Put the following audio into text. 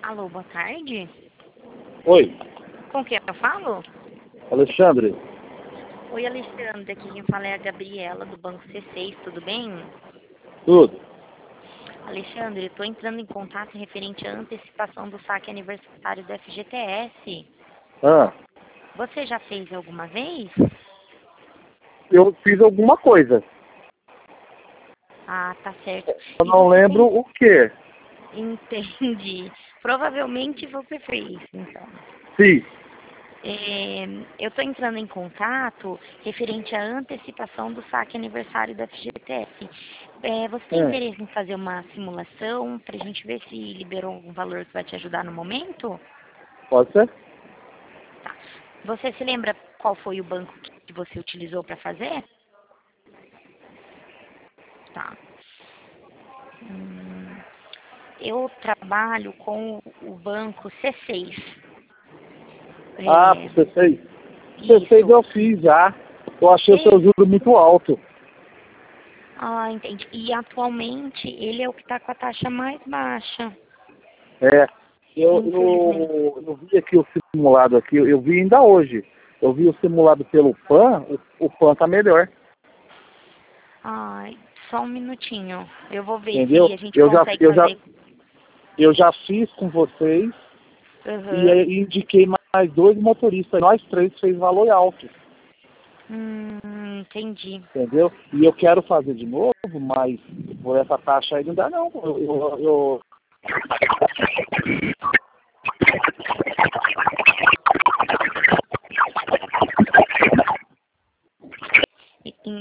Alô, boa tarde. Oi, Com quem eu falo? Alexandre. Oi, Alexandre. Aqui quem fala é a Gabriela, do Banco C6, tudo bem? Tudo. Alexandre, estou entrando em contato referente à antecipação do saque aniversário do FGTS. Ah, Você já fez alguma vez? eu fiz alguma coisa. Ah, tá certo. Eu E não você lembro tem... o quê. Entendi. Provavelmente você fez, então. Sim. Eu estou entrando em contato referente à antecipação do saque aniversário da FGTS. Você tem Ah, interesse em fazer uma simulação para a gente ver se liberou algum valor que vai te ajudar no momento? pode ser? Tá. Você se lembra qual foi o banco que você utilizou para fazer? Tá. Hum, eu trabalho com o banco C6. Ah, pro C6. C6 Isso. eu fiz já. Eu achei o seu Fez? juro muito alto. Ah, entendi. E atualmente ele é o que está com a taxa mais baixa. É. Eu, Infelizmente. eu, eu vi aqui o simulado aqui, eu vi ainda hoje. Eu vi o simulado pelo PAN, o PAN tá melhor. Ai, só um minutinho. Eu vou ver Entendeu? se a gente Eu já, consegue eu já, fazer. eu já fiz com vocês e Aham. aí indiquei mais dois motoristas. Nós três fez valor alto. Entendi. Entendeu? E eu quero fazer de novo, mas por essa taxa aí não dá não. E-